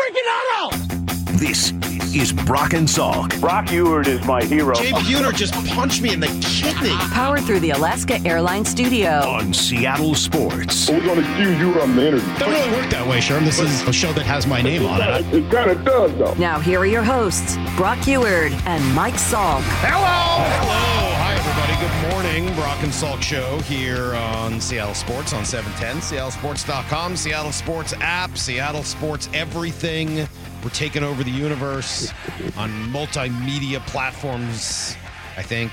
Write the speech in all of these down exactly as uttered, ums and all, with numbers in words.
freaking auto! This is Brock and Salk. Brock Ewert is my hero. Jay Buhner just punched me in the kidney. Powered through the Alaska Airlines studio. On Seattle Sports. We're going to accuse you on the interview. Doesn't really work that way, Sherm. This is a show that has my name on it. It kind of does, though. Now here are your hosts, Brock Ewert and Mike Salk. Hello! Hello! Hi, everybody. Good morning. Brock and Salk Show here on Seattle Sports on seven ten, seattle sports dot com, Seattle Sports app, Seattle Sports everything. We're taking over the universe on multimedia platforms, I think.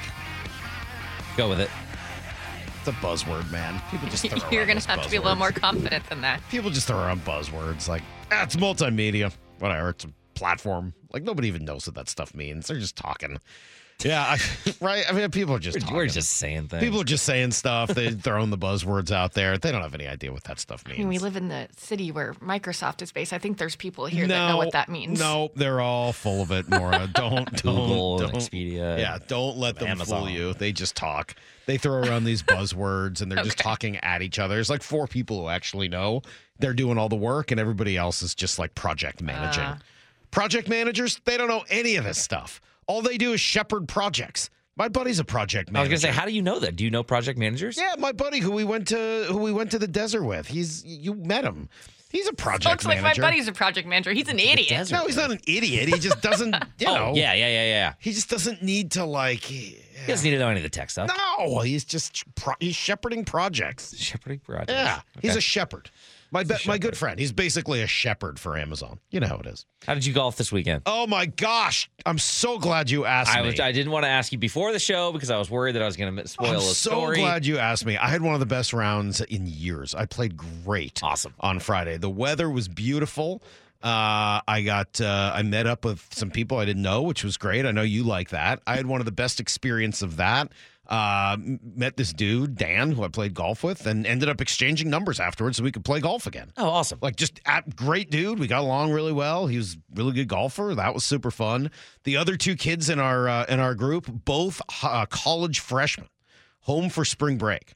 Go with it. It's a buzzword, man. People just throw You're around going those to have to be a little buzzwords. more confident than that. People just throw around buzzwords like, ah, it's multimedia. Whatever, it's a platform. Like, nobody even knows what that stuff means. They're just talking. Yeah, I, right? I mean, people are just We're, talking. we're just saying things. People are just saying stuff. They're throwing the buzzwords out there. They don't have any idea what that stuff means. I mean, we live in the city where Microsoft is based. I think there's people here that know what that means. No, they're all full of it, Nora. Don't, don't, Google, don't. Expedia. Yeah, don't let them Amazon. fool you. They just talk. They throw around these buzzwords, and they're just Okay. talking at each other. There's like four people who actually know. They're doing all the work, and everybody else is just like project managing. Uh. Project managers, they don't know any of this stuff. All they do is shepherd projects. My buddy's a project I was manager. going to say, how do you know that? Do you know project managers? Yeah, my buddy who we went to who we went to the desert with. He's you met him. He's a project Looks like manager. my buddy's a project manager. He's an idiot. desert. No, he's not an idiot. He just doesn't, you know. Oh, yeah, yeah, yeah, yeah. He just doesn't need to like. He doesn't need to know any of the tech stuff. No, he's just pro- he's shepherding projects. Shepherding projects. Yeah, he's Okay. a shepherd. My be- my good friend. He's basically a shepherd for Amazon. You know how it is. How did you golf this weekend? Oh my gosh, I'm so glad you asked I me. was. I didn't want to ask you before the show because I was worried that I was going to spoil I'm a so story. glad you asked me. I had one of the best rounds in years. I played great. Awesome. On Friday. The weather was beautiful. Uh, I got uh, I met up with some people I didn't know, which was great. I know you like that. I had one of the best experience of that. Uh, met this dude, Dan, who I played golf with, and ended up exchanging numbers afterwards so we could play golf again. Oh, awesome. Like, just a great dude. We got along really well. He was a really good golfer. That was super fun. The other two kids in our uh, in our group, both uh, college freshmen, home for spring break.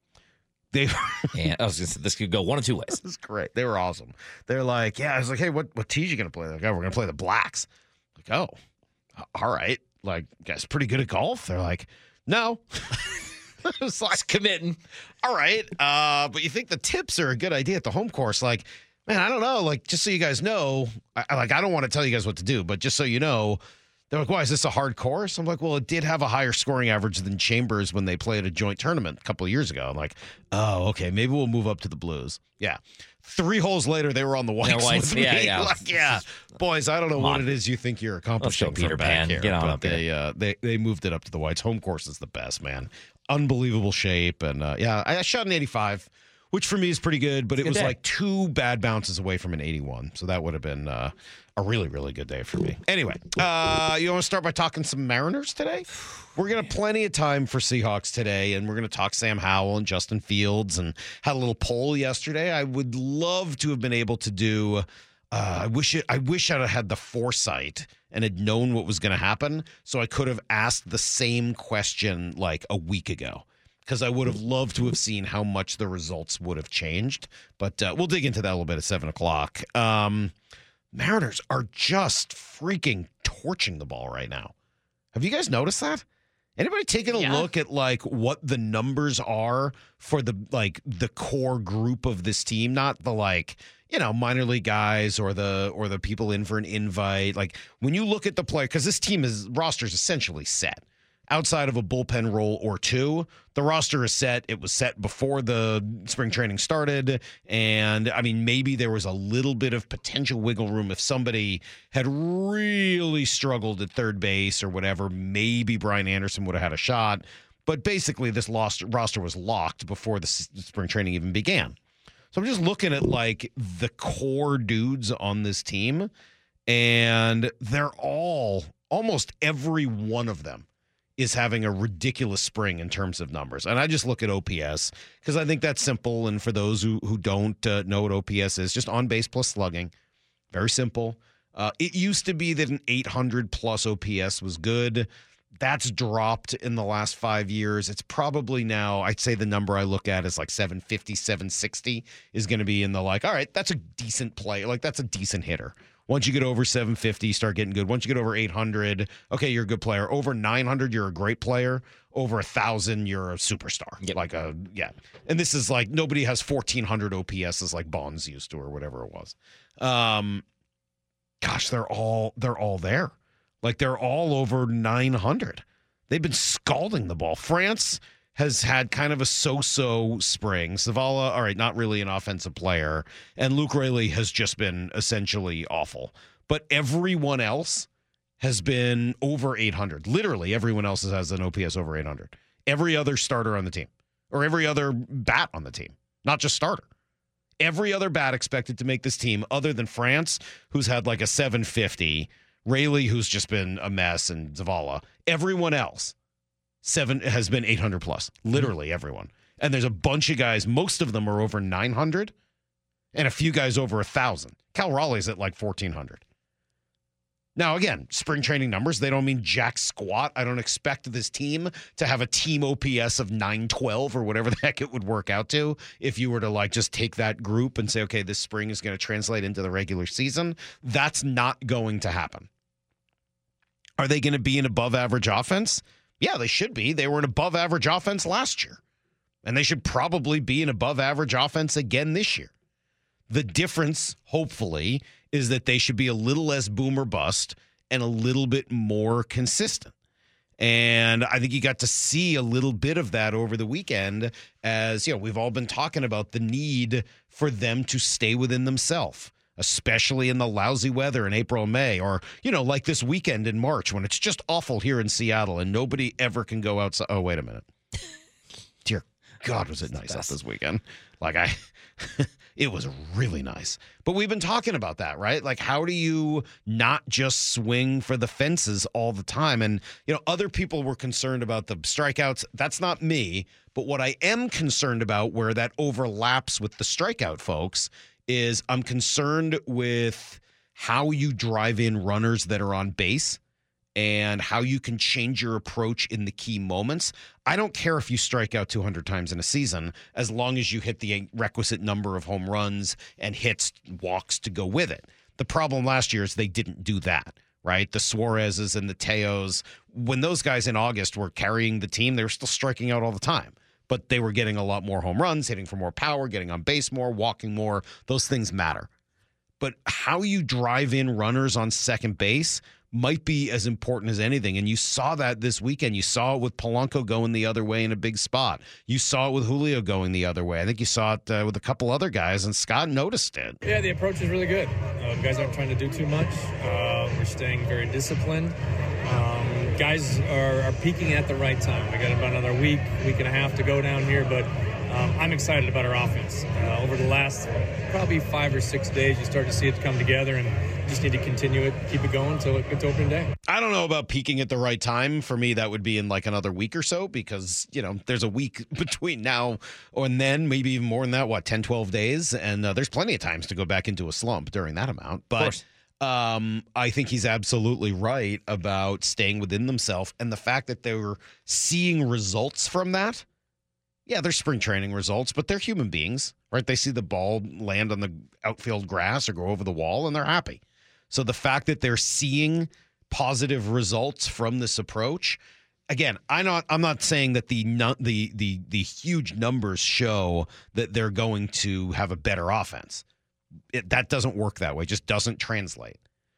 They And I was gonna say, this could go one of two ways. This is great. They were awesome. They're like, yeah. I was like, hey, what what tees you gonna play? They're like, oh, we're gonna play the Blacks. Like, oh, all right. Like, you guys pretty good at golf. They're like, no. I was like, Committing. all right. Uh, but you think the tips are a good idea at the home course? Like, man, I don't know. Like, just so you guys know, I, I- like I don't want to tell you guys what to do, but just so you know, they're like, why is this a hard course? I'm like, well, it did have a higher scoring average than Chambers when they played a joint tournament a couple of years ago. I'm like, oh, okay, maybe we'll move up to the Blues. Yeah. Three holes later, they were on the whites, whites, with me. yeah, yeah. Like, yeah. Boys, I don't know Come what on. it is you think you're accomplishing Peter from back Pan. here. Get on but up here. they, uh, they, they moved it up to the whites. Home course is the best, man. Unbelievable shape. And, uh, yeah, I, I shot an eighty-five, which for me is pretty good, but it Good was day. like two bad bounces away from an eighty-one. So that would have been uh, a really, really good day for me. Anyway, uh, you want to start by talking some Mariners today? We're going to have plenty of time for Seahawks today, and we're going to talk Sam Howell and Justin Fields and had a little poll yesterday. I would love to have been able to do uh, I wish it, I wish I'd have had the foresight and had known what was going to happen so I could have asked the same question like a week ago. Because I would have loved to have seen how much the results would have changed. But uh, we'll dig into that a little bit at seven o'clock. Um, Mariners are just freaking torching the ball right now. Have you guys noticed that? Anybody taking a Yeah. look at like what the numbers are for the like the core group of this team? Not the like, you know, minor league guys or the or the people in for an invite. Like when you look at the play, because this team is roster is essentially set. Outside of a bullpen role or two, the roster is set. It was set before the spring training started. And, I mean, maybe there was a little bit of potential wiggle room if somebody had really struggled at third base or whatever. Maybe Brian Anderson would have had a shot. But basically, this lost, roster was locked before the s- spring training even began. So I'm just looking at, like, the core dudes on this team, and they're all, almost every one of them, is having a ridiculous spring in terms of numbers. And I just look at O P S because I think that's simple. And for those who, who don't uh, know what O P S is, just on base plus slugging. Very simple. Uh, it used to be that an eight hundred plus O P S was good. That's dropped in the last five years. It's probably now, I'd say the number I look at is like seven fifty, seven sixty is going to be in the like, all right, that's a decent play. Like, that's a decent hitter. Once you get over seven fifty, you start getting good. Once you get over eight hundred, okay, you're a good player. Over nine hundred, you're a great player. Over one thousand, you're a superstar. Yep. Like a, yeah. And this is like, nobody has fourteen hundred O P Ss like Bonds used to or whatever it was. Um, gosh, they're all, they're all there. Like, they're all over nine hundred. They've been scalding the ball. France has had kind of a so-so spring. Zavala, all right, not really an offensive player. And Luke Raley has just been essentially awful. But everyone else has been over eight hundred. Literally, everyone else has an O P S over eight hundred. Every other starter on the team. Or every other bat on the team. Not just starter. Every other bat expected to make this team, other than France, who's had like a seven fifty, Raley, who's just been a mess, and Zavala. Everyone else seven has been eight hundred plus. Literally everyone. And there's a bunch of guys. Most of them are over nine hundred, and a few guys over one thousand. Cal Raleigh's at like fourteen hundred. Now, again, spring training numbers, they don't mean jack squat. I don't expect this team to have a team O P S of nine twelve or whatever the heck it would work out to if you were to like just take that group and say, okay, this spring is going to translate into the regular season. That's not going to happen. Are they going to be an above average offense? Yeah, they should be. They were an above average offense last year. And they should probably be an above average offense again this year. The difference, hopefully, is that they should be a little less boom or bust and a little bit more consistent. And I think you got to see a little bit of that over the weekend as, you know, we've all been talking about the need for them to stay within themselves, especially in the lousy weather in April and May, or, you know, like this weekend in March when it's just awful here in Seattle and nobody ever can go outside. Oh, wait a minute. Dear God, was it nice out this weekend? Like, I, it was really nice. But we've been talking about that, right? Like, how do you not just swing for the fences all the time? And, you know, other people were concerned about the strikeouts. That's not me. But what I am concerned about, where that overlaps with the strikeout folks, is I'm concerned with how you drive in runners that are on base and how you can change your approach in the key moments. I don't care if you strike out two hundred times in a season, as long as you hit the requisite number of home runs and hits, walks to go with it. The problem last year is they didn't do that, right? The Suarezes and the Teos, when those guys in August were carrying the team, they were still striking out all the time. But they were getting a lot more home runs, hitting for more power, getting on base more, walking more. Those things matter. But how you drive in runners on second base might be as important as anything. And you saw that this weekend. You saw it with Polanco going the other way in a big spot. You saw it with Julio going the other way. I think you saw it uh, with a couple other guys, and Scott noticed it. Yeah, the approach is really good. Uh, guys aren't trying to do too much. Uh, we're staying very disciplined. Um, guys are, are peaking at the right time. We got about another week, week and a half to go down here, but um, I'm excited about our offense. Uh, over the last probably five or six days, you start to see it come together, and just need to continue it, keep it going until it gets opening day. I don't know about peaking at the right time. For me, that would be in like another week or so, because, you know, there's a week between now and then, maybe even more than that, what, ten, twelve days? And uh, there's plenty of times to go back into a slump during that amount. But um, I think he's absolutely right about staying within themselves, and the fact that they were seeing results from that. Yeah, they're spring training results, but they're human beings, right? They see the ball land on the outfield grass or go over the wall, and they're happy. So the fact that they're seeing positive results from this approach, again, I'm not I'm not saying that the the the the huge numbers show that they're going to have a better offense. It, that doesn't work that way. It just doesn't translate.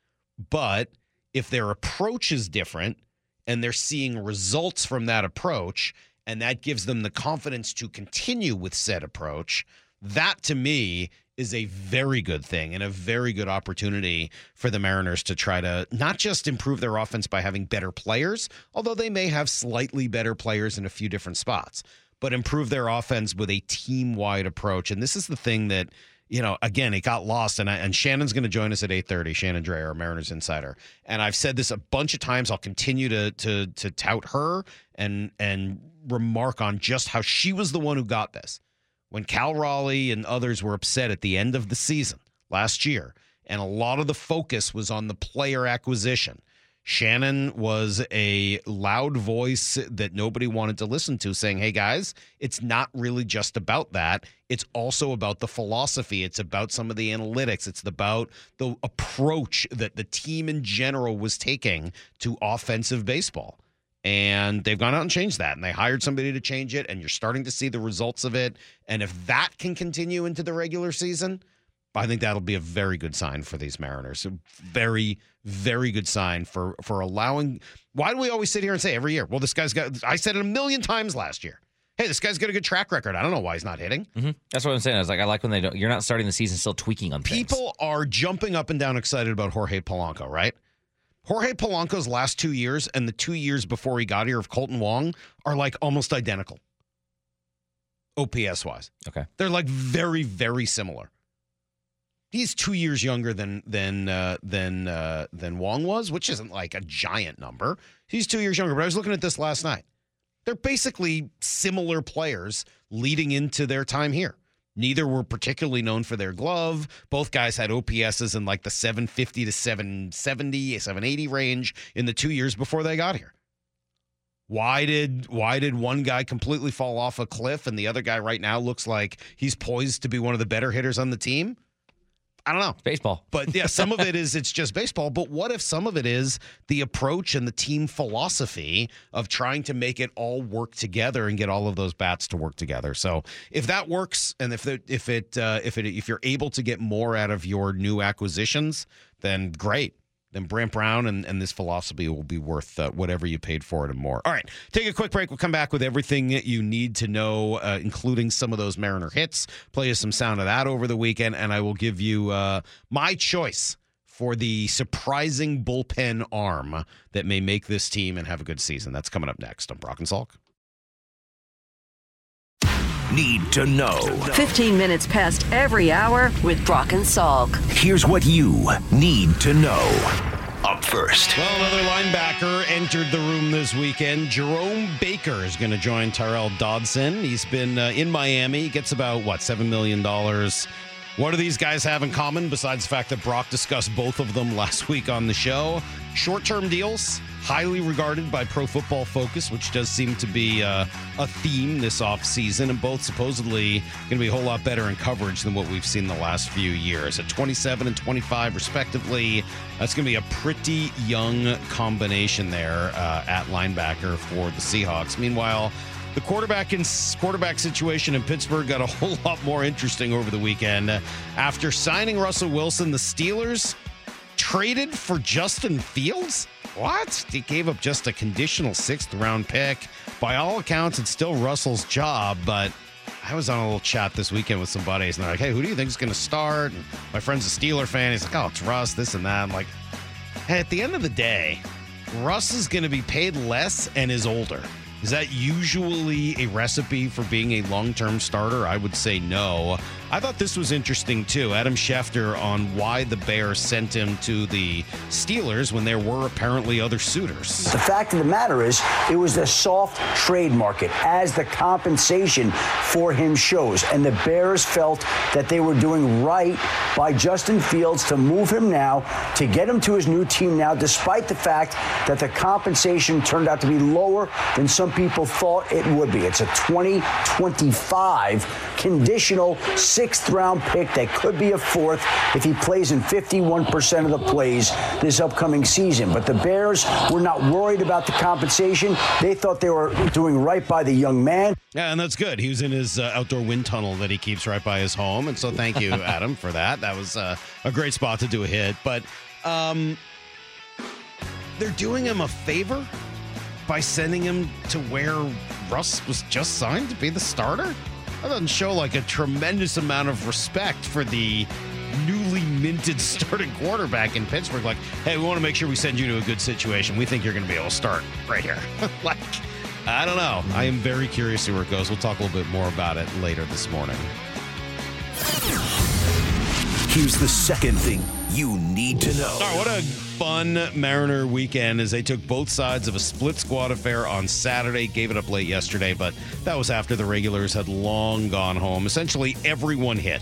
But if their approach is different and they're seeing results from that approach, and that gives them the confidence to continue with said approach, that to me is a very good thing and a very good opportunity for the Mariners to try to not just improve their offense by having better players, although they may have slightly better players in a few different spots, but improve their offense with a team-wide approach. And this is the thing that, you know, again, it got lost, and I, and Shannon's going to join us at eight thirty, Shannon Dreyer, our Mariners insider. And I've said this a bunch of times. I'll continue to to to tout her and and remark on just how she was the one who got this. When Cal Raleigh and others were upset at the end of the season last year, and a lot of the focus was on the player acquisition, Shannon was a loud voice that nobody wanted to listen to, saying, hey, guys, it's not really just about that. It's also about the philosophy. It's about some of the analytics. It's about the approach that the team in general was taking to offensive baseball. And they've gone out and changed that, and they hired somebody to change it, and you're starting to see the results of it. And if that can continue into the regular season, I think that'll be a very good sign for these Mariners. A very, very good sign for, for allowing. Why do we always sit here and say every year, well, this guy's got, I said it a million times last year. Hey, this guy's got a good track record. I don't know why he's not hitting. Mm-hmm. That's what I'm saying. I was like, I like when they don't, you're not starting the season still tweaking on things. People are jumping up and down excited about Jorge Polanco, right? Jorge Polanco's last two years and the two years before he got here of Colton Wong are like almost identical. O P S-wise. Okay. They're like very, very similar. He's two years younger than than uh, than uh, than Wong was, which isn't like a giant number. He's two years younger, but I was looking at this last night. They're basically similar players leading into their time here. Neither were particularly known for their glove. Both guys had O P S's in like the seven fifty to seven seventy, seven eighty range in the two years before they got here. Why did why did one guy completely fall off a cliff and the other guy right now looks like he's poised to be one of the better hitters on the team? I don't know. Baseball. But yeah, some of it is it's just baseball. But what if some of it is the approach and the team philosophy of trying to make it all work together and get all of those bats to work together? So if that works, and if it, if it uh, if it if you're able to get more out of your new acquisitions, then great. Then Brant Brown and, and this philosophy will be worth uh, whatever you paid for it and more. All right, take a quick break. We'll come back with everything you need to know, uh, including some of those Mariner hits. Play you some sound of that over the weekend, and I will give you uh, my choice for the surprising bullpen arm that may make this team and have a good season. That's coming up next on Brock and Salk. Need to know. fifteen minutes past every hour with Brock and Salk. Here's what you need to know. Up first. Well, another linebacker entered the room this weekend. Jerome Baker is going to join Tyrell Dodson. He's been uh, in Miami. He gets about, what, seven million dollars. What do these guys have in common besides the fact that Brock discussed both of them last week on the show? Short-term deals, highly regarded by Pro Football Focus, which does seem to be uh, a theme this offseason, and both supposedly going to be a whole lot better in coverage than what we've seen the last few years. At twenty-seven and twenty-five, respectively, that's going to be a pretty young combination there uh, at linebacker for the Seahawks. Meanwhile, the quarterback in quarterback situation in Pittsburgh got a whole lot more interesting over the weekend. After signing Russell Wilson, the Steelers traded for Justin Fields? What? He gave up just a conditional sixth round pick. By all accounts, it's still Russell's job, but I was on a little chat this weekend with some buddies, and they're like, hey, who do you think is going to start? And my friend's a Steeler fan. He's like, oh, it's Russ, this and that. I'm like, hey, at the end of the day, Russ is going to be paid less and is older. Is that usually a recipe for being a long-term starter? I would say no. I thought this was interesting, too. Adam Schefter on why the Bears sent him to the Steelers when there were apparently other suitors. The fact of the matter is, it was the soft trade market, as the compensation for him shows. And the Bears felt that they were doing right by Justin Fields to move him now, to get him to his new team now, despite the fact that the compensation turned out to be lower than some people thought it would be. It's a twenty twenty-five conditional sixth round pick that could be a fourth if he plays in fifty-one percent of the plays this upcoming season. But the Bears were not worried about the compensation. They thought they were doing right by the young man. Yeah, and that's good. He was in his uh, outdoor wind tunnel that he keeps right by his home. And so thank you, Adam, for that. That was uh, a great spot to do a hit. But um, they're doing him a favor by sending him to where Russ was just signed to be the starter? That doesn't show like a tremendous amount of respect for the newly minted starting quarterback in Pittsburgh. Like, hey, we want to make sure we send you to a good situation. We think you're going to be able to start right here. Like, I don't know. I am very curious to see where it goes. We'll talk a little bit more about it later this morning. Here's the second thing you need to know. All right, what a fun Mariner weekend as they took both sides of a split squad affair on Saturday, gave it up late yesterday, but that was after the regulars had long gone home. Essentially, everyone hit.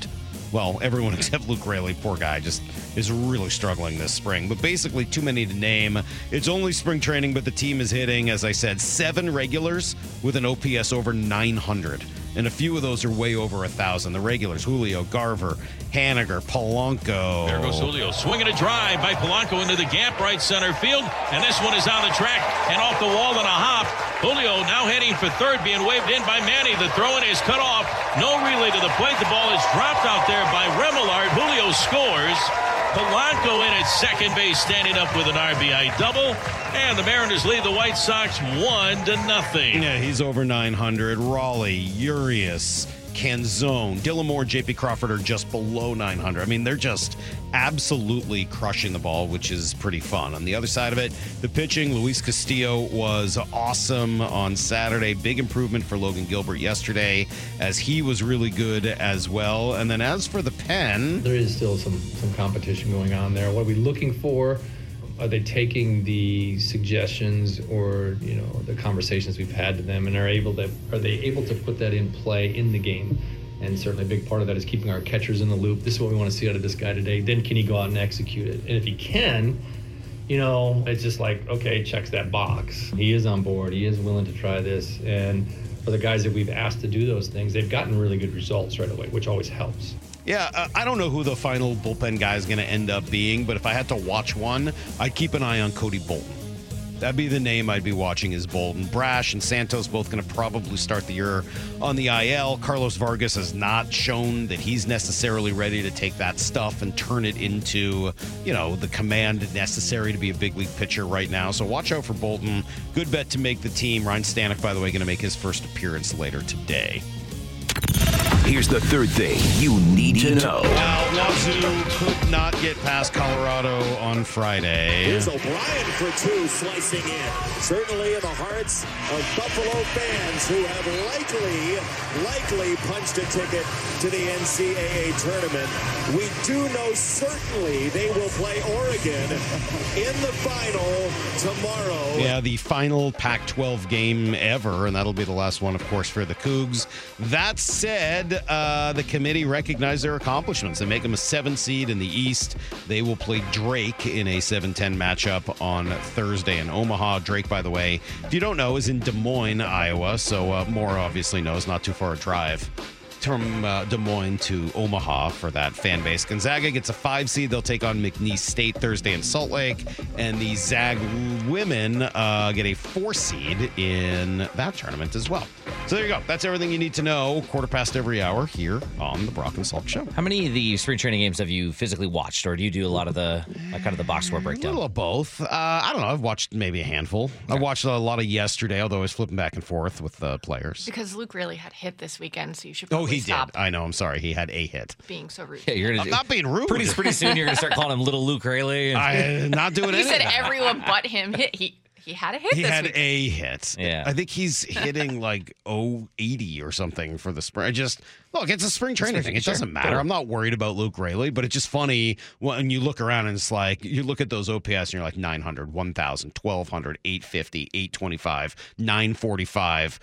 well, everyone except Luke Raley, poor guy, just is really struggling this spring. But basically, too many to name. It's only spring training, but the team is hitting, as I said, seven regulars with an O P S over nine hundred. And a few of those are way over one thousand. The regulars, Julio, Garver, Haniger, Polanco. There goes Julio, swinging a drive by Polanco into the gap, right center field. And this one is on the track and off the wall in a hop. Julio now heading for third, being waved in by Manny. The throw-in is cut off. No relay to the plate. The ball is dropped out there by Remillard. Julio scores. Polanco in at second base, standing up with an R B I double. And the Mariners lead the White Sox one to nothing. Yeah, he's over nine hundred. Raleigh, Urias, Canzone, Dylan Moore, J P Crawford are just below nine hundred. I mean, they're just absolutely crushing the ball, which is pretty fun. On the other side of it, the pitching, Luis Castillo was awesome on Saturday. Big improvement for Logan Gilbert yesterday, as he was really good as well. And then as for the pen, there is still some some competition going on there. What are we looking for? Are they taking the suggestions or, you know, the conversations we've had to them, and are able to are they able to put that in play in the game? And certainly a big part of that is keeping our catchers in the loop. This is what we want to see out of this guy today. Then can he go out and execute it? And if he can, you know, it's just like, okay, checks that box. He is on board. He is willing to try this. And for the guys that we've asked to do those things, they've gotten really good results right away, which always helps. Yeah, uh, I don't know who the final bullpen guy is going to end up being, but if I had to watch one, I'd keep an eye on Cody Bolton. That'd be the name I'd be watching, is Bolton. Brash and Santos both going to probably start the year on the I L. Carlos Vargas has not shown that he's necessarily ready to take that stuff and turn it into, you know, the command necessary to be a big league pitcher right now. So watch out for Bolton. Good bet to make the team. Ryan Stanek, by the way, going to make his first appearance later today. Here's the third thing you need to know. Well, Wazoo could not get past Colorado on Friday. Here's O'Brien for two, slicing in. Certainly in the hearts of Buffalo fans who have likely, likely punched a ticket to the N C double A tournament. We do know certainly they will play Oregon in the final tomorrow. Yeah, the final Pac twelve game ever, and that'll be the last one, of course, for the Cougs. That said, uh, the committee recognized their accomplishments. They make them a seven seed in the East. They will play Drake in a seven ten matchup on Thursday in Omaha. Drake, by the way, if you don't know, is in Des Moines, Iowa, so uh, Moore obviously knows, not too far a drive from uh, Des Moines to Omaha for that fan base. Gonzaga gets a five seed. They'll take on McNeese State Thursday in Salt Lake. And the Zag women uh, get a four seed in that tournament as well. So there you go. That's everything you need to know. Quarter past every hour here on the Brock and Salk Show. How many of the spring training games have you physically watched, or do you do a lot of the like, kind of the box score breakdown? A little of both. Uh, I don't know. I've watched maybe a handful. I watched a lot of yesterday, although I was flipping back and forth with the players. Because Luke really had hit this weekend, so you should Oh, he stop did. I know. I'm sorry. He had a hit. being so rude. Yeah, you're gonna I'm do, not being rude. Pretty, pretty soon you're going to start calling him Little Luke Raley. And... I'm not doing You anything. said everyone but him hit. He he had a hit He this had weekend. a hit. Yeah. I think he's hitting like oh eighty or something for the spring. I just, look, it's a spring training thing. It Sure. doesn't matter. I'm not worried about Luke Raley, but it's just funny when you look around and it's like, you look at those O P S and you're like nine hundred, one thousand, twelve hundred, eight fifty, eight twenty-five, nine forty-five.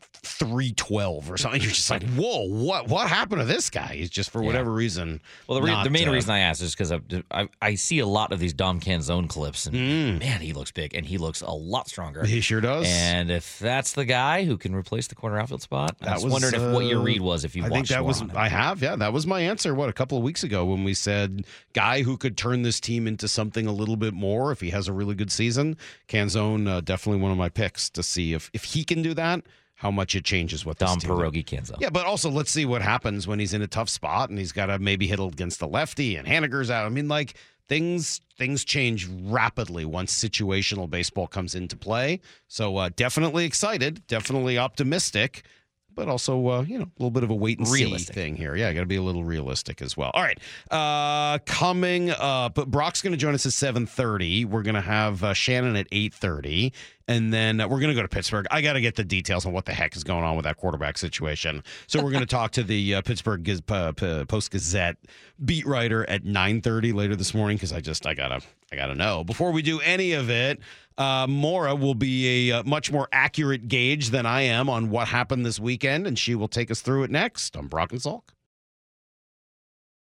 three twelve or something. You're just like, whoa, what what happened to this guy? He's just, for whatever reason. Well, the, re- not, the main uh, reason I asked is because I, I, I see a lot of these Dom Canzone clips, and Mm. man, he looks big, and he looks a lot stronger. He sure does. And if that's the guy who can replace the corner outfield spot, I That was, was, wondering if what your uh, read was if you I watched think that was more on I him. have, yeah. That was my answer, what, a couple of weeks ago when we said guy who could turn this team into something a little bit more if he has a really good season. Canzone, uh, definitely one of my picks to see if, if he can do that, how much it changes what Dom this team Pierogi Canzone. Yeah, but also let's see what happens when he's in a tough spot and he's got to maybe hit against the lefty and Haniger's out. I mean, like, things things change rapidly once situational baseball comes into play. So uh, definitely excited, definitely optimistic, but also, uh, you know, a little bit of a wait and Realistic. see thing here. Yeah, got to be a little realistic as well. All right, uh, coming up, Brock's going to join us at seven thirty. We're going to have uh, Shannon at eight thirty. And then uh, we're going to go to Pittsburgh. I got to get the details on what the heck is going on with that quarterback situation. So we're going to talk to the uh, Pittsburgh Giz- uh, P- Post-Gazette beat writer at nine thirty later this morning because I just I gotta I gotta know. Before we do any of it, uh, Maura will be a uh, much more accurate gauge than I am on what happened this weekend, and she will take us through it next on Brock and Salk.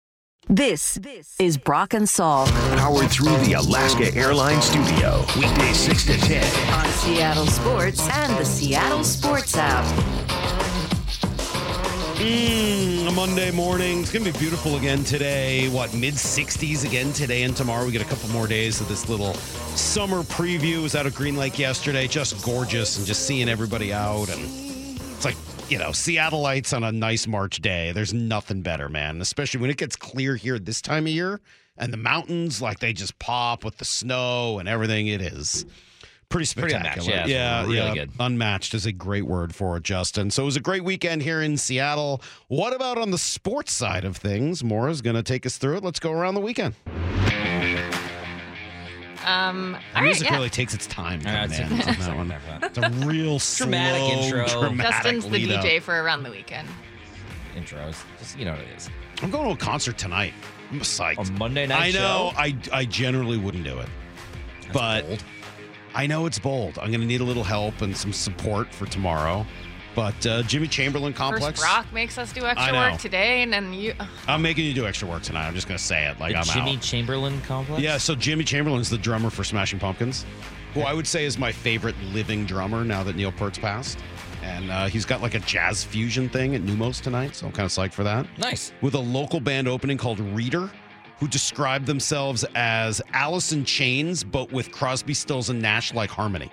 This is Brock and Saul Powered through the Alaska Airlines studio. Weekdays six to ten. on Seattle Sports and the Seattle Sports app. Mm, a Monday morning. It's going to be beautiful again today. What, mid sixties again today and tomorrow? We get a couple more days of this little summer preview. I was out at Green Lake yesterday. Just gorgeous and just seeing everybody out. And it's like, you know, Seattleites on a nice March day. There's nothing better, man. Especially when it gets clear here this time of year. And the mountains, like, they just pop with the snow and everything. It is pretty spectacular. Pretty unmatched, yeah, yeah, really yeah. good. Unmatched is a great word for it, Justin. So it was a great weekend here in Seattle. What about on the sports side of things? Maura's going to take us through it. Let's go around the weekend. Um, The all music right, yeah. really takes its time. Yeah, man, it's- on that one. It's a real Dramatic slow, intro. dramatic Justin's the lead D J up. for around the weekend. Intros. Just, you know what it is. I'm going to a concert tonight. I'm psyched. A Monday night I know. show? I I generally wouldn't do it, That's but bold. I know it's bold. I'm going to need a little help and some support for tomorrow. But uh, Jimmy Chamberlain Complex. First, Brock makes us do I extra know. work today, and then you. I'm making you do extra work tonight. I'm just going to say it like The I'm Jimmy out. Chamberlain complex? Yeah, so Jimmy Chamberlain's the drummer for Smashing Pumpkins, who I would say is my favorite living drummer now that Neil Peart's passed. And uh, he's got like a jazz fusion thing at Numos tonight, so I'm kind of psyched for that. Nice. With a local band opening called Reader, who described themselves as Alice in Chains, but with Crosby, Stills, and Nash-like harmony.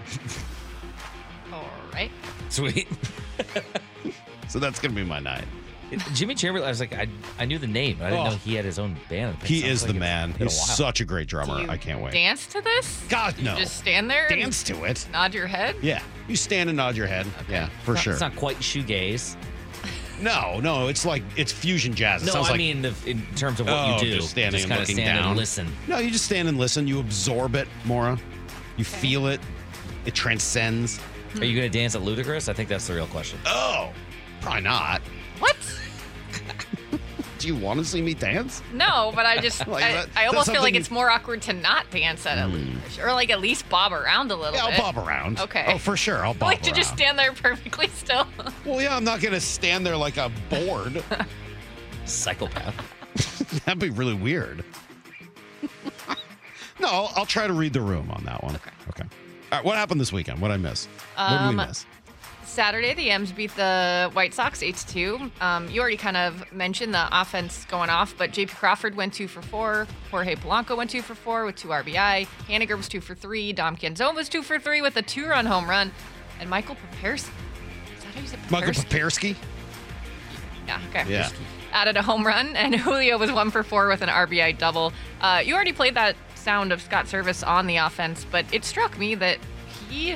All right. Sweet. So that's going to be my night. Jimmy Chamberlain, I was like, I, I knew the name, but I didn't Oh. know he had his own band. It He sounds is like the it's man. been a He's while. such a great drummer. Do you I can't wait. Dance to this? God, Do you no. Just stand there. and Dance to it. Nod your head. Yeah. You stand and nod your head. Yeah, for It's not- sure. It's not quite shoegaze. No, no, it's like, it's fusion jazz. It No, sounds I like, mean the, in terms of what Oh, you do. just standing and kinda looking stand down. and listen. No, you just stand and listen. You absorb it, Maura. You feel it. It transcends. Are you going to dance at Ludacris? I think that's the real question. Oh, probably not. What? Do you want to see me dance? No, but I just Like I, that- I almost that's feel like something- it's more awkward to not dance at a or like at least bob around a little Yeah, I'll bit. bob around. Okay. Oh, for sure. I'll I bob like to around. just stand there perfectly still. Well, yeah, I'm not going to stand there like a board. Psychopath. That'd be really weird. No, I'll, I'll try to read the room on that one. Okay. Okay. All right, what happened this weekend? What did I miss? what did we Um, miss? Saturday, the M's beat the White Sox eight to two. Um, you already kind of mentioned the offense going off, but J P Crawford went two for four. Jorge Polanco went two for four with two R B I. Haniger was two for three. Dom Canzone was two for three with a two-run home run. And Michael Papersky. Is that how you say Michael Papersky? Papersky? Yeah, okay. Yeah. Added a home run, and Julio was one for four with an R B I double. Uh, you already played that sound of Scott Service on the offense, but it struck me that he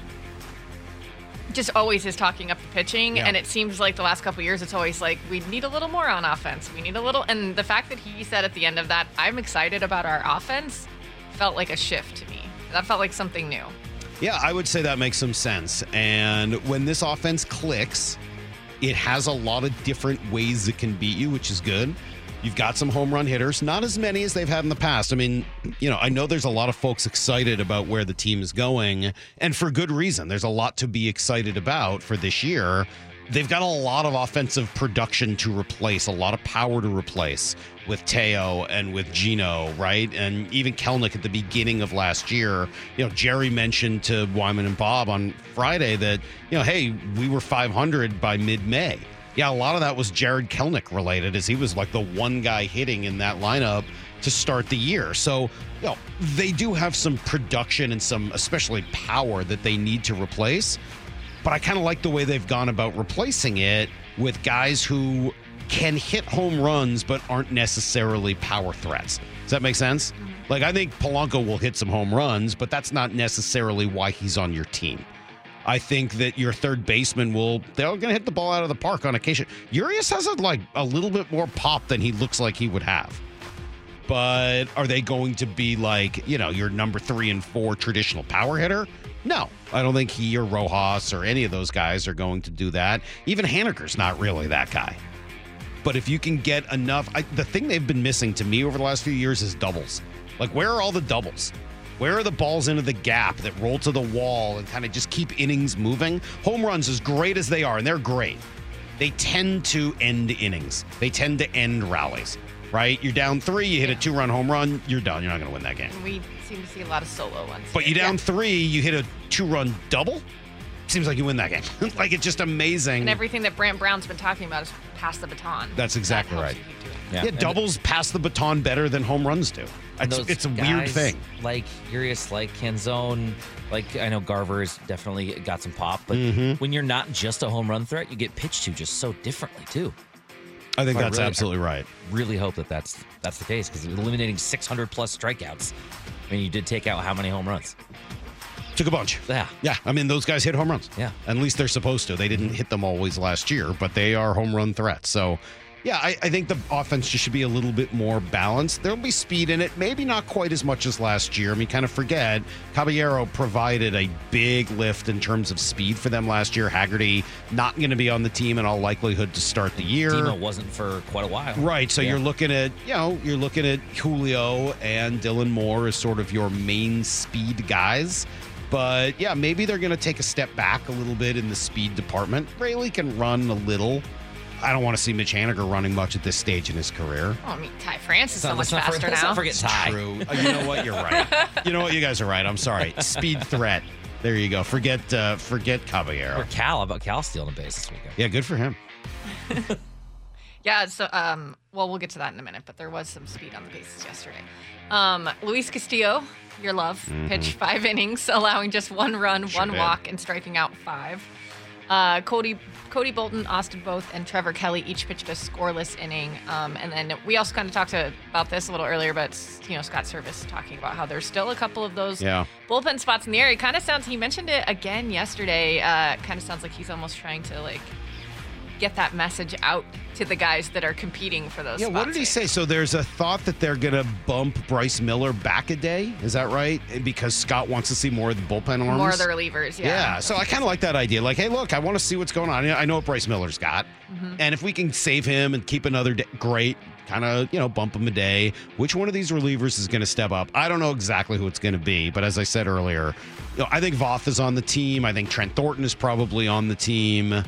just always is talking up the pitching, Yeah. and it seems like the last couple of years it's always like, we need a little more on offense. We need a little, and the fact that he said at the end of that, I'm excited about our offense, felt like a shift to me. That felt like something new. Yeah, I would say that makes some sense. And when this offense clicks, it has a lot of different ways it can beat you, which is good. You've got some home run hitters, not as many as they've had in the past. I mean, you know, I know there's a lot of folks excited about where the team is going, and for good reason. There's a lot to be excited about for this year. They've got a lot of offensive production to replace, a lot of power to replace with Teo and with Gino, right? And even Kelnick at the beginning of last year. You know, Jerry mentioned to Wyman and Bob on Friday that, you know, hey, we were five hundred by mid-May. Yeah, a lot of that was Jared Kelnick related, as he was like the one guy hitting in that lineup to start the year. So, you know, they do have some production and some, especially power, that they need to replace. But I kind of like the way they've gone about replacing it with guys who can hit home runs but aren't necessarily power threats. Does that make sense? Like, I think Polanco will hit some home runs, but that's not necessarily why he's on your team. I think that your third baseman will, they're going to hit the ball out of the park on occasion. Urias has a, like a little bit more pop than he looks like he would have. But are they going to be like, you know, your number three and four traditional power hitter? No, I don't think he or Rojas or any of those guys are going to do that. Even Haniger's not really that guy. But if you can get enough, I, the thing they've been missing to me over the last few years is doubles. Like, where are all the doubles? Where are the balls into the gap that roll to the wall and kind of just keep innings moving? Home runs, as great as they are, and they're great, they tend to end innings. They tend to end rallies. right? You're down three, you hit a two-run home run, you're done. You're not going to win that game. And we seem to see a lot of solo ones. But you down Yeah. three, you hit a two-run double, seems like you win that game. Like, it's just amazing. And everything that Brant Brown's been talking about is pass the baton. That's exactly That right. helps you keep doing it. Yeah, And doubles pass the baton better than home runs do. And It's, those it's a guys weird thing. Like Urias, like Canzone, like I know Garver's definitely got some pop, but Mm-hmm. when you're not just a home run threat, you get pitched to just so differently too. I think I that's really- absolutely right. Really hope that that's that's the case because eliminating six hundred plus strikeouts. I mean, you did take out how many home runs? Took a bunch. Yeah. Yeah, I mean, those guys hit home runs. Yeah. At least they're supposed to. They didn't hit them always last year, but they are home run threats. So, yeah, I, I think the offense just should be a little bit more balanced. There'll be speed in it, maybe not quite as much as last year. I mean, kind of forget, Caballero provided a big lift in terms of speed for them last year. Haggerty not going to be on the team in all likelihood to start the year. Demo wasn't for quite a while. Right, so Yeah. you're looking at, you know, you're looking at Julio and Dylan Moore as sort of your main speed guys. But yeah, maybe they're going to take a step back a little bit in the speed department. Rayleigh can run a little. I don't want to see Mitch Haniger running much at this stage in his career. Oh, I mean, Ty France is so Let's much not for- faster let's now. not forget Ty. True. Uh, you know what? You're right. You know what? You guys are right. I'm sorry. Speed threat. There you go. Forget uh, forget Caballero. Or Cal. How about Cal stealing a base this weekend? Yeah, good for him. Yeah, so, um, well, we'll get to that in a minute, but there was some speed on the bases yesterday. Um, Luis Castillo, your love, Mhm. pitched five innings, allowing just one run, Sure one did. walk, and striking out five. Uh, Cody Cody Bolton, Austin Both, and Trevor Kelly each pitched a scoreless inning. Um, and then we also kind of talked to, about this a little earlier, but you know, Scott Service talking about how there's still a couple of those Yeah. bullpen spots in the area. It kind of sounds, he mentioned it again yesterday, uh, kind of sounds like he's almost trying to like get that message out to the guys that are competing for those Yeah, spots. what did he say? So there's a thought that they're going to bump Bryce Miller back a day. Is that right? Because Scott wants to see more of the bullpen arms. More of the relievers, yeah. Yeah, so I kind of like that idea. Like, hey, look, I want to see what's going on. I know what Bryce Miller's got. Mhm. And if we can save him and keep another day, great. Kind of, you know, bump him a day. Which one of these relievers is going to step up? I don't know exactly who it's going to be, but as I said earlier, you know, I think Voth is on the team. I think Trent Thornton is probably on the team.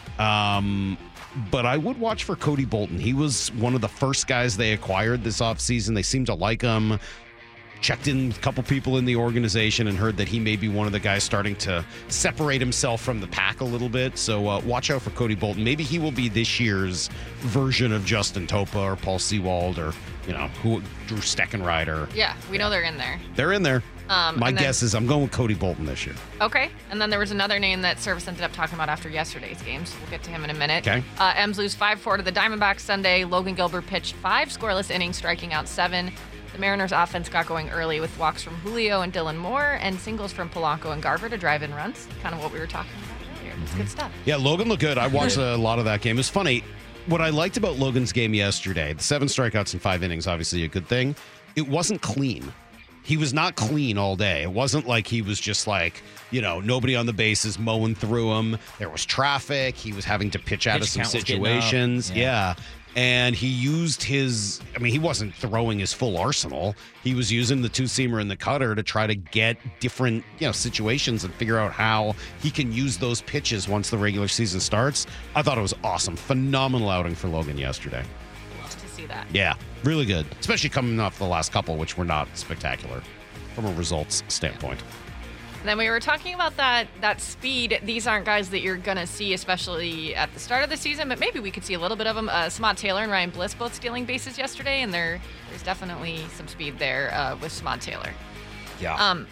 Um, but I would watch for Cody Bolton. He was one of the first guys they acquired this offseason. They seem to like him. Checked in with a couple people in the organization and heard that he may be one of the guys starting to separate himself from the pack a little bit. So uh, watch out for Cody Bolton. Maybe he will be this year's version of Justin Topa or Paul Sewald or, you know, who Drew Steckenrider. Yeah, we know they're in there. They're in there. Um, My and then- guess is I'm going with Cody Bolton this year. Okay. And then there was another name that Service ended up talking about after yesterday's game, so we'll get to him in a minute. Okay. Uh, M's lose five four to the Diamondbacks Sunday. Logan Gilbert pitched five scoreless innings, striking out seven. The Mariners offense got going early with walks from Julio and Dylan Moore and singles from Polanco and Garver to drive in runs. Kind of what we were talking about earlier. It's good stuff. Yeah, Logan looked good. I watched a lot of that game. It was funny. What I liked about Logan's game yesterday, the seven strikeouts in five innings, obviously a good thing. It wasn't clean. He was not clean all day. It wasn't like he was just like, you know, nobody on the bases mowing through him. There was traffic. He was having to pitch out Pitch of some count was getting up. situations. Yeah. Yeah. And he used his, I mean, he wasn't throwing his full arsenal. He was using the two-seamer and the cutter to try to get different, you know, situations and figure out how he can use those pitches once the regular season starts. I thought it was awesome. Phenomenal outing for Logan yesterday. Love to see that. Yeah, really good. Especially coming off the last couple, which were not spectacular from a results standpoint. And then we were talking about that that speed. These aren't guys that you're going to see, especially at the start of the season, but maybe we could see a little bit of them. Uh, Samad Taylor and Ryan Bliss both stealing bases yesterday, and there there's definitely some speed there uh, with Samad Taylor. Yeah. Um,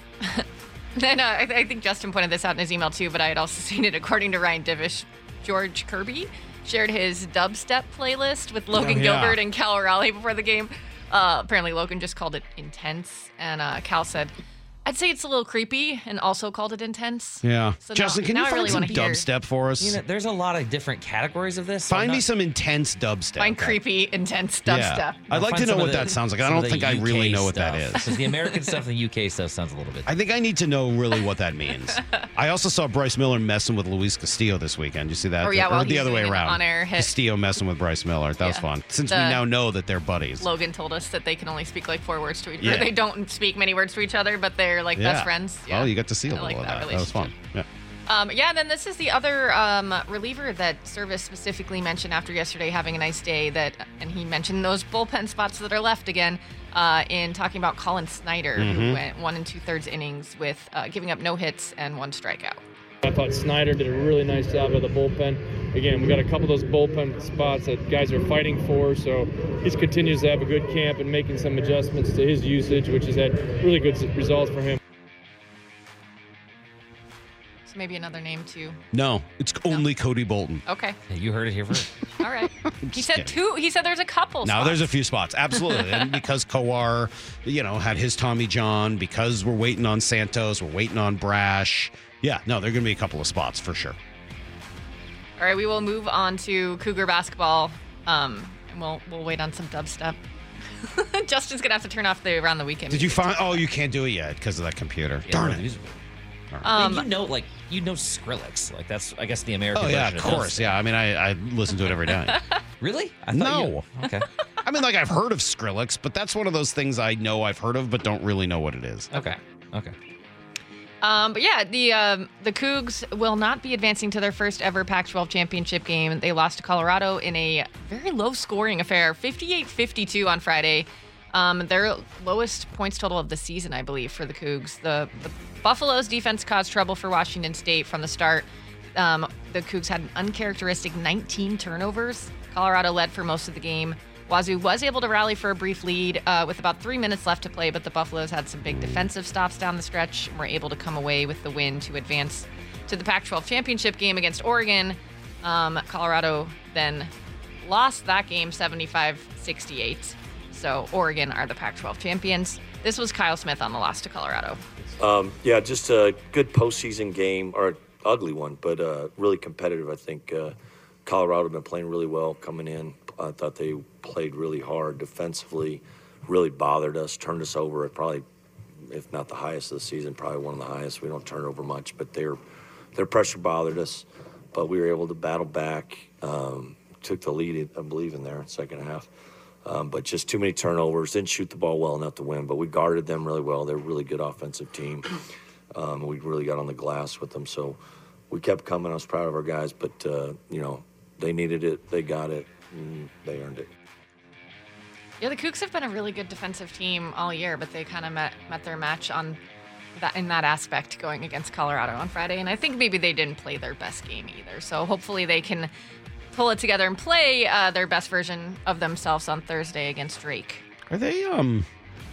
and uh, I, I think Justin pointed this out in his email too, but I had also seen it according to Ryan Divish. George Kirby shared his dubstep playlist with Logan Oh, yeah. Gilbert and Cal Raleigh before the game. Uh, apparently, Logan just called it intense, and uh, Cal said, I'd say it's a little creepy, and also called it intense. Yeah. So Justin, now, can now you I find really some wanna hear. dubstep for us? You know, there's a lot of different categories of this. so I'm Find me not- some intense dubstep. Find creepy, intense Yeah. dubstep. I'd like Find to know some what of the- that sounds like. I some don't of the think I U K really know what that stuff. is. 'Cause the American stuff and the U K stuff sounds a little bit. I think I need to know really what that means. I also saw Bryce Miller messing with Luis Castillo this weekend. You see that? Oh, yeah, or while the he's other way doing an around. on-air hit. Castillo messing with Bryce Miller. That was Yeah. fun. Since The- we now know that they're buddies. Logan told us that they can only speak like four words to each other. Yeah. They don't speak many words to each other, but they're like Yeah. best friends. Yeah. Oh, you got to see a I little like of that that. That was fun. Yeah. Um, yeah, and then this is the other um, reliever that Service specifically mentioned after yesterday having a nice day. That, and he mentioned those bullpen spots that are left again uh, in talking about Colin Snyder, Mhm. who went one and two thirds innings with uh, giving up no hits and one strikeout. I thought Snyder did a really nice job of the bullpen. Again, we got a couple of those bullpen spots that guys are fighting for, so he continues to have a good camp and making some adjustments to his usage, which has had really good results for him. So maybe another name too. No, it's only Cody Bolton. Okay. Yeah, you heard it here first. All right. He said two. He said there's a couple. No, spots. there's a few spots. Absolutely. And because Kowar, you know, had his Tommy John, because we're waiting on Santos, we're waiting on Brash. Yeah, no, there are going to be a couple of spots for sure. All right, we will move on to Cougar basketball, um, and we'll we'll wait on some dubstep. Justin's gonna have to turn off the around the weekend. Did you find? Oh, you can't do it yet because of that computer. Yeah, Darn we're it. using- Um, I mean, you know, like you know Skrillex, like that's I guess the American Oh yeah, version of of course. Yeah, I mean, I, I listen to it every day. Really? I thought no. you- okay. I mean, like I've heard of Skrillex, but that's one of those things I know I've heard of, but don't really know what it is. Okay. Okay. Um, but yeah, the um, the Cougs will not be advancing to their first ever Pac twelve championship game. They lost to Colorado in a very low-scoring affair, fifty-eight fifty-two on Friday. Um, their lowest points total of the season, I believe, for the Cougs. The, the Buffalo's defense caused trouble for Washington State from the start. Um, the Cougs had an uncharacteristic nineteen turnovers. Colorado led for most of the game. Wazoo was able to rally for a brief lead uh, with about three minutes left to play, but the Buffaloes had some big defensive stops down the stretch and were able to come away with the win to advance to the Pac twelve championship game against Oregon. Um, Colorado then lost that game seventy-five sixty-eight. So Oregon are the Pac twelve champions. This was Kyle Smith on the loss to Colorado. Um, yeah, just a good postseason game, or an ugly one, but uh, really competitive. I think uh, Colorado have been playing really well coming in. I thought they played really hard defensively, really bothered us, turned us over at probably, if not the highest of the season, probably one of the highest. We don't turn over much, but their their pressure bothered us, but we were able to battle back, um, took the lead, I believe, in there in the second half. Um, but just too many turnovers, didn't shoot the ball well enough to win, but we guarded them really well. They're a really good offensive team. Um, we really got on the glass with them, so we kept coming. I was proud of our guys, but, uh, you know, they needed it, they got it, and they earned it. Yeah, the Cougs have been a really good defensive team all year, but they kind of met met their match on that in that aspect going against Colorado on Friday, and I think maybe they didn't play their best game either. So hopefully they can pull it together and play uh, their best version of themselves on Thursday against Drake. Are they, um,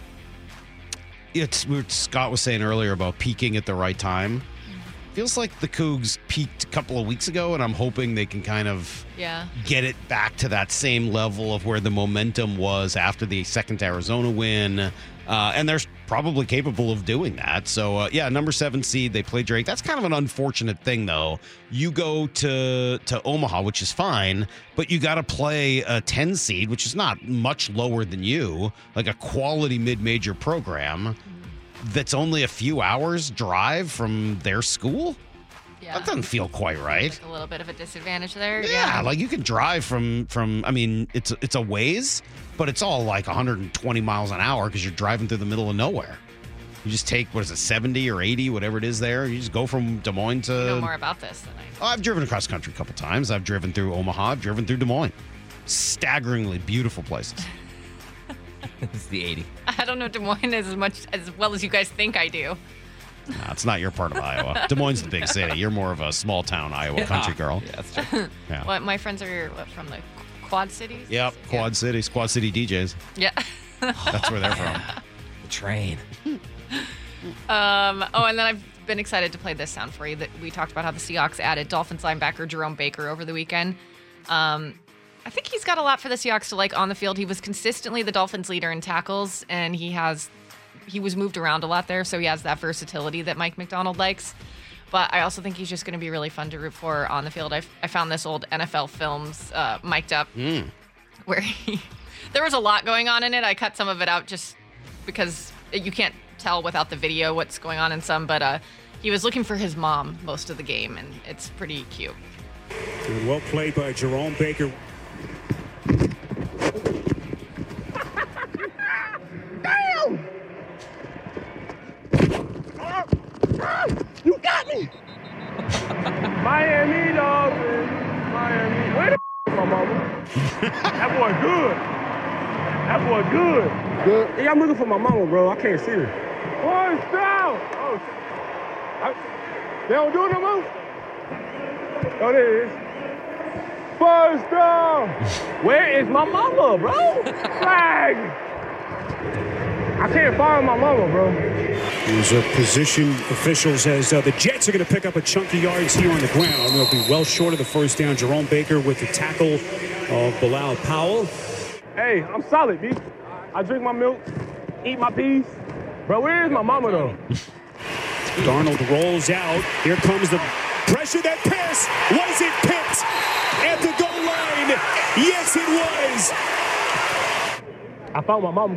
it's what Scott was saying earlier about peaking at the right time. Feels like the Cougs peaked a couple of weeks ago, and I'm hoping they can kind of Yeah. get it back to that same level of where the momentum was after the second Arizona win. Uh, and they're probably capable of doing that. So, uh, yeah, number seven seed, they play Drake. That's kind of an unfortunate thing, though. You go to to Omaha, which is fine, but you got to play a ten seed, which is not much lower than you, like a quality mid-major program that's only a few hours drive from their school. Yeah. That doesn't feel quite right. Like a little bit of a disadvantage there. Yeah, like you can drive from from. I mean, it's it's a ways, but it's all like one hundred twenty miles an hour because you're driving through the middle of nowhere. You just take what is it, seventy or eighty, whatever it is there. You just go from Des Moines to. You know more about this than I do. Oh, I've driven across country a couple times. I've driven through Omaha. I've driven through Des Moines. Staggeringly beautiful places. It's the eighty. I don't know Des Moines as much as well as you guys think I do. No, it's not your part of Iowa. Des Moines is the big city. You're more of a small town Iowa country girl. Yeah, that's true. Yeah. What, my friends are what, from the Quad Cities? Yep, Quad Cities, Quad City D Js. Yeah. That's where they're from. The train. Um, oh, and then I've been excited to play this sound for you. That we talked about how the Seahawks added Dolphins linebacker Jerome Baker over the weekend. Um, I think he's got a lot for the Seahawks to like on the field. He was consistently the Dolphins' leader in tackles, and he has he was moved around a lot there, so he has that versatility that Mike McDonald likes. But I also think he's just going to be really fun to root for on the field. I, I found this old N F L Films uh, mic'd up Mm. where he, there was a lot going on in it. I cut some of it out just because you can't tell without the video what's going on in some, but uh, he was looking for his mom most of the game, and it's pretty cute. Well played by Jerome Baker. Damn! You got me! Miami Dolphins. Miami. Where the f- my mama? That boy good. That boy good. Good. Hey, I'm looking for my mama, bro. I can't see her. First down. Oh, I, they don't do it no more? Oh, there it is. First down. Where is my mama, bro? Flag. I can't find my mama, bro. These are position officials as uh, the Jets are going to pick up a chunky yards here on the ground. They'll be well short of the first down. Jerome Baker with the tackle of Bilal Powell. Hey, I'm solid, B. I drink my milk, eat my peas. Bro, where is my mama, though? Darnold rolls out. Here comes the pressure. That pass. Was it picked at the goal line? Yes, it was. I found my mama.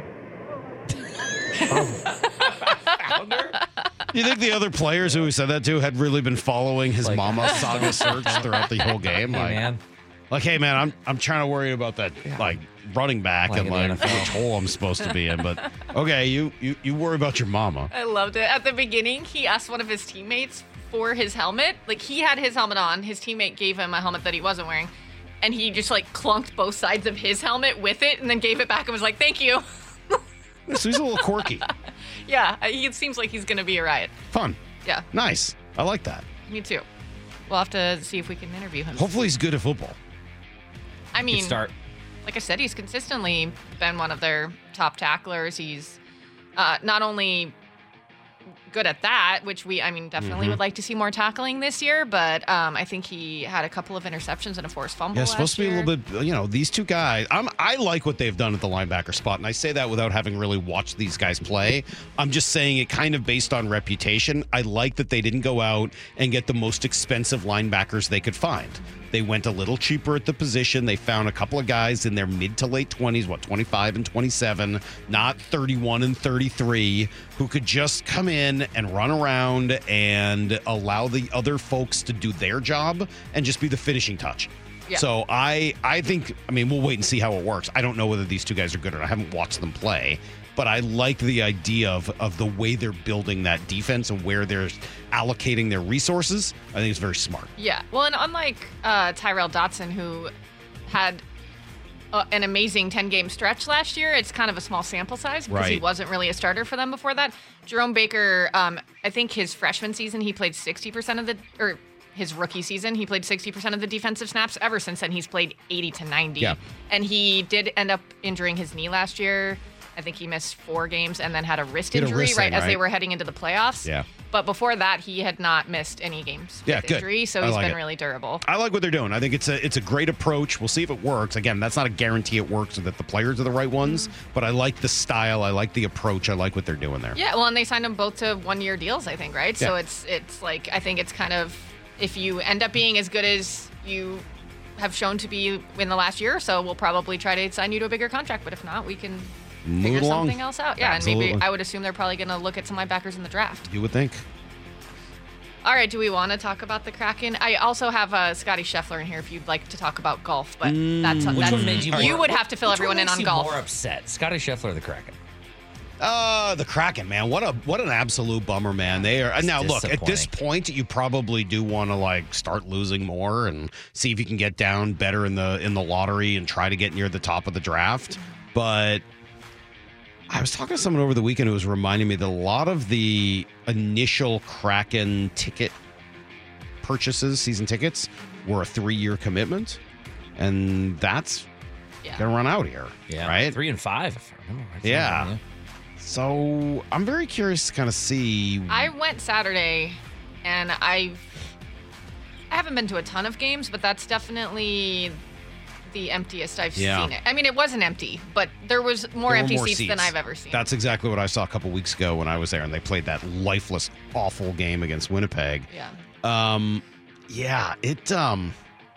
You think the other players who he said that to had really been following his Like- mama saga search throughout the whole game? Hey, Like, man. like, hey man, I'm I'm trying to worry about that like running back Like and in the like N F L. which hole I'm supposed to be in. But okay, you you you worry about your mama. I loved it. At the beginning, he asked one of his teammates for his helmet. Like, he had his helmet on. His teammate gave him a helmet that he wasn't wearing. And he just, like, clunked both sides of his helmet with it and then gave it back and was like, thank you. So he's a little quirky. Yeah, he, it seems like he's going to be a riot. Fun. Yeah, Nice. I like that. me too. We'll have to see if we can interview him. Hopefully he's good at football. I mean, Good start. like I said, he's consistently been one of their top tacklers. He's uh, not only good at that, which we, I mean, definitely Mhm. would like to see more tackling this year, but um, I think he had a couple of interceptions and a forced fumble. Yeah, it's supposed last to be year. a little bit, you know, these two guys. I'm, I like what they've done at the linebacker spot, and I say that without having really watched these guys play. I'm just saying it kind of based on reputation. I like that they didn't go out and get the most expensive linebackers they could find. They went a little cheaper at the position. They found a couple of guys in their mid to late twenties, what, twenty-five and twenty-seven, not thirty-one and thirty-three, who could just come in and run around and allow the other folks to do their job and just be the finishing touch. Yeah. So I I think, I mean, we'll wait and see how it works. I don't know whether these two guys are good or not. I haven't watched them play. But I like the idea of, of the way they're building that defense and where they're allocating their resources. I think it's very smart. Yeah. Well, and unlike uh, Tyrell Dotson, who had uh, an amazing ten-game stretch last year, it's kind of a small sample size because he Right. wasn't really a starter for them before that. Jerome Baker, um, I think his freshman season, he played sixty percent of the – or his rookie season, he played sixty percent of the defensive snaps. Ever since then, he's played eighty to ninety. Yeah. And he did end up injuring his knee last year. I think he missed four games and then had a wrist He had a injury wrist right thing, as they right? were heading into the playoffs. Yeah. But before that, he had not missed any games Yeah, with good. injury, so I he's like been it. really durable. I like what they're doing. I think it's a it's a great approach. We'll see if it works. Again, that's not a guarantee it works or that the players are the right ones, but I like the style. I like the approach. I like what they're doing there. Yeah, well, and they signed them both to one-year deals, I think, right? So Yeah. it's it's like I think it's kind of if you end up being as good as you have shown to be in the last year or so, we'll probably try to sign you to a bigger contract. But if not, we can Move figure it along. something else out. Yeah, and Absolutely. maybe I would assume they're probably going to look at some linebackers in the draft. You would think. All right, do we want to talk about the Kraken? I also have uh, Scotty Scheffler in here if you'd like to talk about golf, but that's, Which that's one made you you more- would have to fill which one everyone in makes on you golf. more upset, Scotty Scheffler or the Kraken? Uh, the Kraken, man. What a what an absolute bummer, man. They are now look, at this point you probably do want to like start losing more and see if you can get down better in the in the lottery and try to get near the top of the draft. But I was talking to someone over the weekend who was reminding me that a lot of the initial Kraken ticket purchases, season tickets, were a three-year commitment, and that's Yeah. gonna run out here. Yeah, right. Three and five, if I remember right. Yeah. So I'm very curious to kind of see. I went Saturday, and I I haven't been to a ton of games, but that's definitely the emptiest I've Yeah. seen it. I mean, it wasn't empty, but there was more There were empty more seats, than seats. I've ever seen. That's exactly what I saw a couple weeks ago when I was there, and they played that lifeless, awful game against Winnipeg. Yeah. Um, yeah, it um,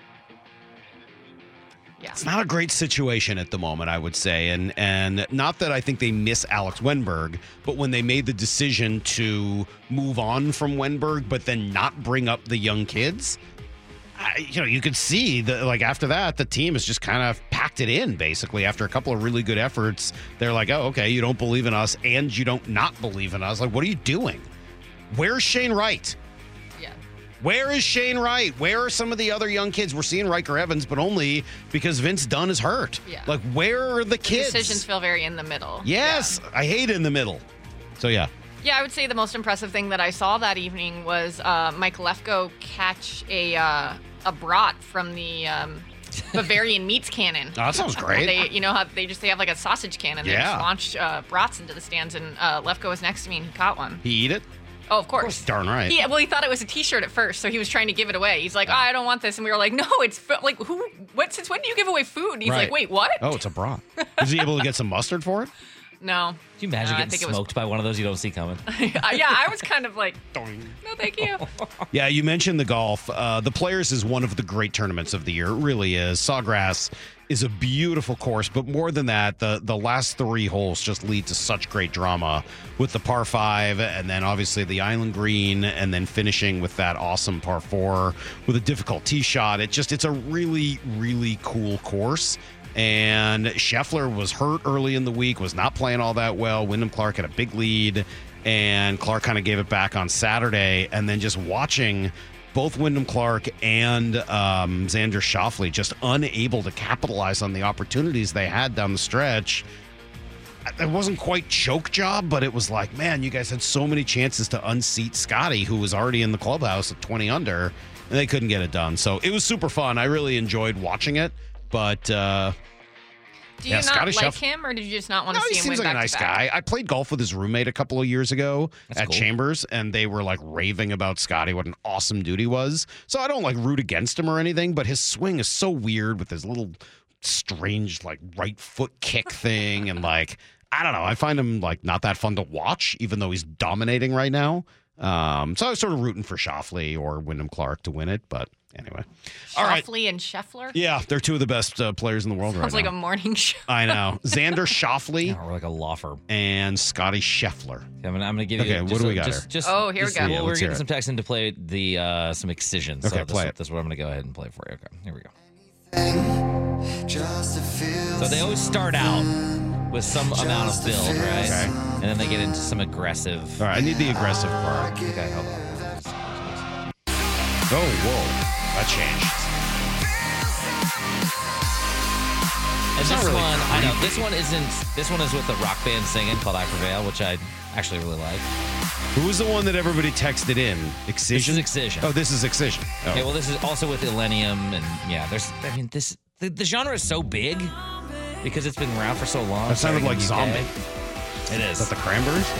yeah, it's not a great situation at the moment, I would say, and and not that I think they miss Alex Wenberg, but when they made the decision to move on from Wenberg, but then not bring up the young kids. I, you know, you could see that, like, after that, the team has just kind of packed it in, basically. After a couple of really good efforts, they're like, oh, okay, you don't believe in us, and you don't not believe in us. Like, what are you doing? Where's Shane Wright? Yeah. Where is Shane Wright? Where are some of the other young kids? We're seeing Riker Evans, but only because Vince Dunn is hurt. Yeah. Like, where are the kids? Decisions feel very in the middle. Yes, I hate in the middle. So, yeah. Yeah, I would say the most impressive thing that I saw that evening was uh, Mike Lefko catch a uh, a brat from the um, Bavarian meats cannon. Oh, that sounds great. They, you know how they just they have like a sausage cannon. They Yeah. just launched uh, brats into the stands, and uh, Lefko was next to me and he caught one. He eat it? Oh, of course. Darn right. Yeah, well, he thought it was a T-shirt at first, so he was trying to give it away. He's like, oh, I don't want this, and we were like, no, it's f-. like who? What? Since when do you give away food? And he's Right. like, wait, what? Oh, it's a brat. Was he able to get some mustard for it? No. Can you imagine No, I getting think it was- smoked by one of those you don't see coming? yeah, I was kind of like, no, thank you. Yeah, you mentioned the golf. Uh, the Players is one of the great tournaments of the year. It really is. Sawgrass is a beautiful course, but more than that, the, the last three holes just lead to such great drama with the par five and then obviously the island green and then finishing with that awesome par four with a difficult tee shot. It just, it's a really, really cool course. And Scheffler was hurt early in the week, was not playing all that well. Wyndham Clark had a big lead, and Clark kind of gave it back on Saturday. And then just watching both Wyndham Clark and um, Xander Schauffele just unable to capitalize on the opportunities they had down the stretch. It wasn't quite choke job, but it was like, man, you guys had so many chances to unseat Scotty, who was already in the clubhouse at twenty under, and they couldn't get it done. So it was super fun. I really enjoyed watching it. But uh, Do you yeah, not Scotty like Shuff- him, or did you just not want No, to he see him seems win like a back nice to back? guy. I played golf with his roommate a couple of years ago That's at cool. Chambers, and they were like raving about Scotty, what an awesome dude he was. So I don't like root against him or anything, but his swing is so weird with his little strange like right foot kick thing, and like I don't know. I find him like not that fun to watch, even though he's dominating right now. Um, so I was sort of rooting for Schauffele or Wyndham Clark to win it, but anyway. All right. Schauffele and Scheffler? Yeah, they're two of the best uh, players in the world Sounds right like now. a morning show. I know. Xander Schauffele. Yeah, or like a law firm. And Scotty Scheffler. Yeah, I'm gonna, I'm gonna give you. Okay, what just do a- we got just, here? just, Oh, here we just- go. Well, Yeah, we're let's hear getting it. some text in to play the uh, some excisions. Okay, so this, play it. That's what I'm gonna go ahead and play for you. Okay, here we go. So they always start out with some amount of build, right? Okay. And then they get into some aggressive. All right, I need the aggressive part. Okay, hold on. Oh, whoa. That changed. And It's this not really one, I know, creepy. this one isn't. This one is with the rock band singing called "I Prevail," which I actually really like. Who was the one that everybody texted in? Excision? This is Excision. Oh, this is Excision. Oh. Okay, well, this is also with Illenium, and yeah, there's. I mean, this the, the genre is so big because it's been around for so long. That sounded starting like in the U K. Zombie. It is. Is that the Cranberries?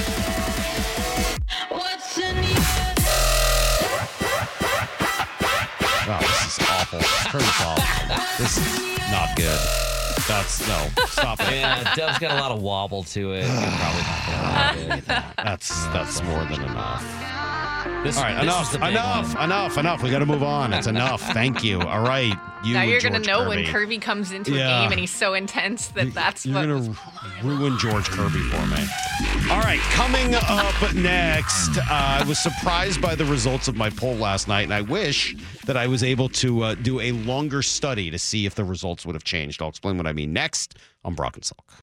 Wow, this is awful. Turn this off. This is not good. That's, no, stop it. Yeah, Dove's got a lot of wobble to it. You're probably not gonna like it. That's, that's more than enough. This, All right, this enough, was the big enough, one. enough, enough. We got to move on. It's enough. Thank you. All right. You now and you're gonna George know Kirby. when Kirby comes into Yeah. a game and he's so intense that that's You're what. going to ruin George Kirby for me. All right, coming up next, uh, I was surprised by the results of my poll last night, and I wish that I was able to uh, do a longer study to see if the results would have changed. I'll explain what I mean next on Brock and Salk.